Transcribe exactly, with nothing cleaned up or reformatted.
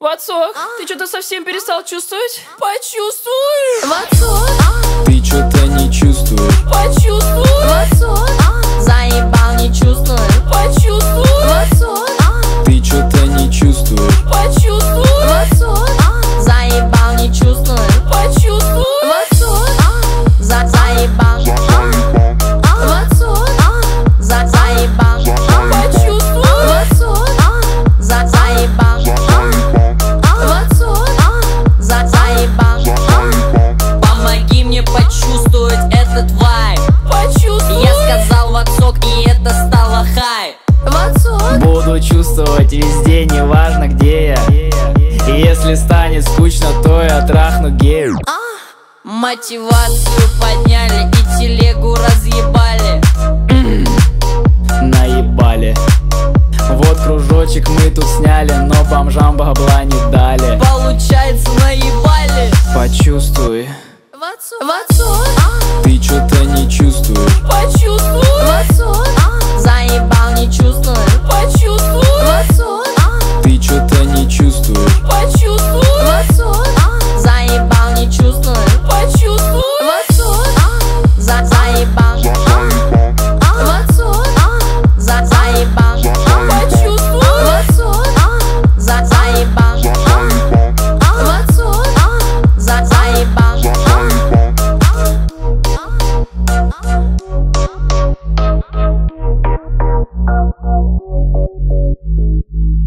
Ватсок, ты что-то совсем перестал чувствовать? Почувствуй! Ватсок, ты что-то не чувствуешь? Почувствуй! Ватсок, заебал, не чувствую. Почувствуй! Ватсок, ты что-то не чувствуешь? Почувствуй! Ватсок, заебал, не чувствую. Почувствуй! Ватсок, за заебал. Ватсок, за заебал. Почувствуй! Ватсок, за заебал. Ватсок, за заебал. Помоги мне почувствовать этот вайб. Почувствуй! Я сказал ватсок, и это стало хай. Ватсок, Буду чувствовать везде, неважно где я. И если станет скучно, то я трахну гею. мотивацию подняли и телегу разъебали. Наебали. Вот кружочек мы тут сняли, но бомжам бабла не дали. Получается, наебали. Почувствуй, Ватсок, Ватсок, ты что-то не чувствуешь? Почувствуй! Ватсок,